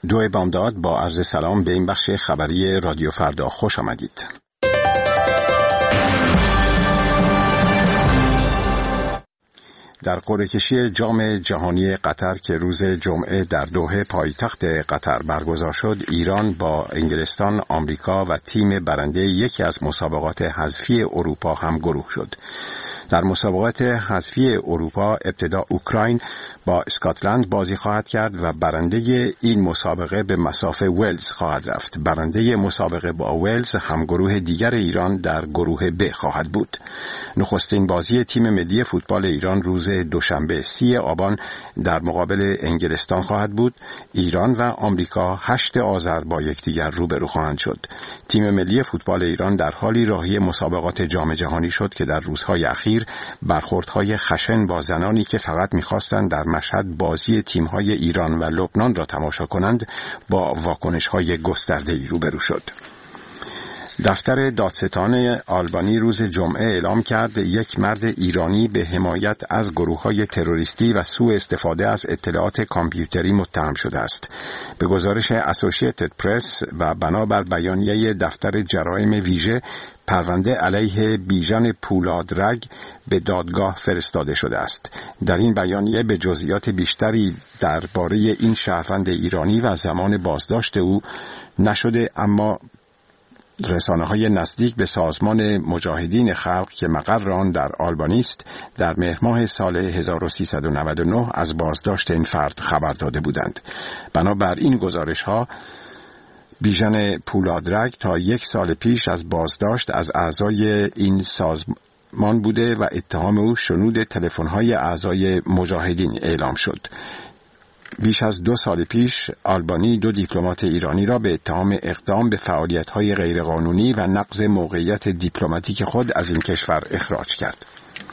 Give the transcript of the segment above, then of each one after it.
دو بامداد با عرض سلام به این بخش خبری رادیو فردا خوش آمدید. در قرعه کشی جام جهانی قطر که روز جمعه در دوحه پایتخت قطر برگزار شد، ایران با انگلستان، آمریکا و تیم برنده یکی از مسابقات حذفی اروپا هم گروه شد. در مسابقات حذفی اروپا ابتدا اوکراین با اسکاتلند بازی خواهد کرد و برنده این مسابقه به مصاف ولز خواهد رفت. برنده مسابقه با ولز هم گروه دیگر ایران در گروه ب خواهد بود. نخستین بازی تیم ملی فوتبال ایران روز دوشنبه 30 آبان در مقابل انگلستان خواهد بود. ایران و آمریکا 8 آذر با یکدیگر روبرو خواهند شد. تیم ملی فوتبال ایران در حالی راهی مسابقات جام جهانی شد که در روزهای اخیر برخوردهای خشن با زنانی که فقط می‌خواستند در مشهد بازی تیم‌های ایران و لبنان را تماشا کنند با واکنش‌های گسترده‌ای روبرو شد. دفتر دادستان آلبانی روز جمعه اعلام کرد یک مرد ایرانی به حمایت از گروه‌های تروریستی و سوء استفاده از اطلاعات کامپیوتری متهم شده است. به گزارش اسوسییتد پرس و بنابر بیانیه دفتر جرایم ویژه، پرونده علیه بیژن پولادرگ به دادگاه فرستاده شده است. در این بیانیه به جزئیات بیشتری درباره این شهروند ایرانی و زمان بازداشت او نشده، اما رسانه‌های نزدیک به سازمان مجاهدین خلق که مقر آن در آلبانی است در مهر ماه سال 1399 از بازداشت این فرد خبر داده بودند. بنابر این گزارش‌ها بیژن پولادرگ تا 1 سال پیش از بازداشت از اعضای این سازمان بوده و اتهام او شنود تلفن‌های اعضای مجاهدین اعلام شد. بیش از 2 سال پیش آلبانی 2 دیپلمات ایرانی را به اتهام اقدام به فعالیت‌های غیرقانونی و نقض موقعیت دیپلماتیک خود از این کشور اخراج کرد.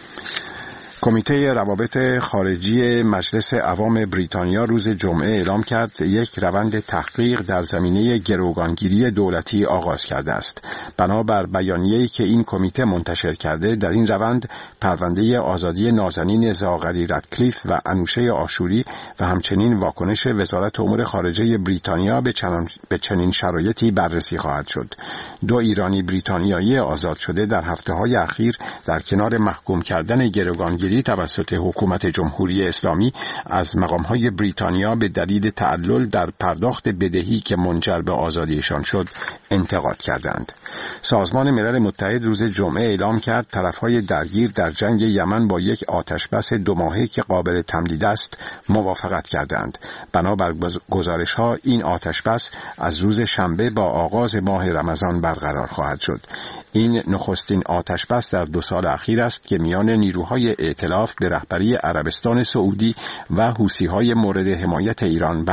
کمیته روابط خارجی مجلس عوام بریتانیا روز جمعه اعلام کرد یک روند تحقیق در زمینه گروگانگیری دولتی آغاز کرده است. بنابر بیانیه‌ای که این کمیته منتشر کرده، در این روند پرونده آزادی نازنین زاغری رادکلیف و انوشه آشوری و همچنین واکنش وزارت امور خارجه بریتانیا به چنین شرایطی بررسی خواهد شد. 2 ایرانی بریتانیایی آزاد شده در هفته‌های اخیر در کنار محکوم کردن گروگانگیری توسط حکومت جمهوری اسلامی از مقام‌های بریتانیا به دلیل تعلل در پرداخت بدهی که منجر به آزادیشان شد انتقاد کردند. سازمان ملل متحد روز جمعه اعلام کرد طرف‌های درگیر در جنگ یمن با یک آتشبس 2 ماهه که قابل تمدید است موافقت کردند. بنابر گزارش‌ها این آتشبس از روز شنبه با آغاز ماه رمضان برقرار خواهد شد. این نخستین آتشبس در 2 سال اخیر است که میان نیروهای ائتلاف به رهبری عربستان سعودی و حوثی‌های مورد حمایت ایران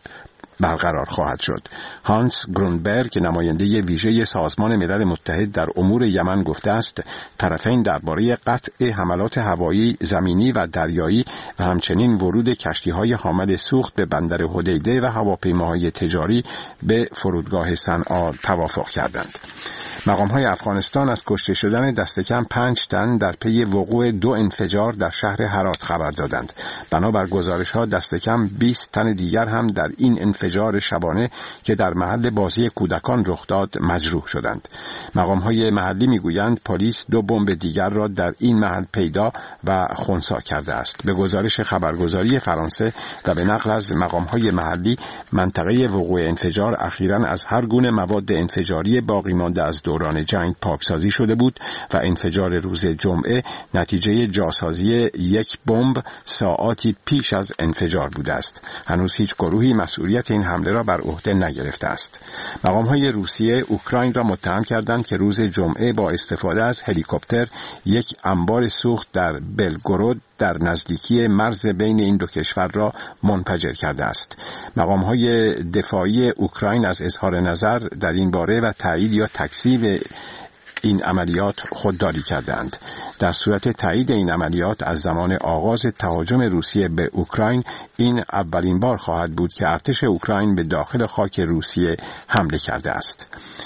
برقرار خواهد شد. هانس گرونبرگ نماینده ویژه سازمان ملل متحد در امور یمن گفته است طرفین درباره قطع حملات هوایی، زمینی و دریایی و همچنین ورود کشتی‌های حامل سوخت به بندر حدیده و هواپیماهای تجاری به فرودگاه صنعا توافق کردند. مقام‌های افغانستان از کشته شدن دست کم 5 تن در پی وقوع 2 انفجار در شهر هرات خبر دادند. بنابر گزارش‌ها دست کم 20 تن دیگر هم در این انفجار شبانه که در محل بازی کودکان رخ داد مجروح شدند. مقام‌های محلی می‌گویند پلیس 2 بمب دیگر را در این محل پیدا و خنثی کرده است. به گزارش خبرگزاری فرانسه و به نقل از مقام‌های محلی، منطقه وقوع انفجار اخیراً از هر گونه مواد انفجاری باقی مانده از دوران جنگ پاکسازی شده بود و انفجار روز جمعه نتیجه جاسازی 1 بمب ساعاتی پیش از انفجار بوده است. هنوز هیچ گروهی مسئولیت این حمله را بر عهده نگرفته است. مقام‌های روسیه اوکراین را متهم کردند که روز جمعه با استفاده از هلیکوپتر یک انبار سوخت در بلگورود در نزدیکی مرز بین این 2 کشور را منفجر کرده است. مقام‌های دفاعی اوکراین از اظهار نظر در این باره و تایید یا تکذیب این عملیات خودداری کردند. در صورت تایید این عملیات از زمان آغاز تهاجم روسیه به اوکراین، این اولین بار خواهد بود که ارتش اوکراین به داخل خاک روسیه حمله کرده است.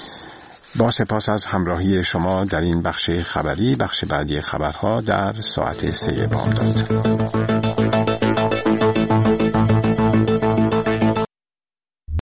با سپاس از همراهی شما در این بخش خبری. بخش بعدی خبرها در ساعت 3 بامداد.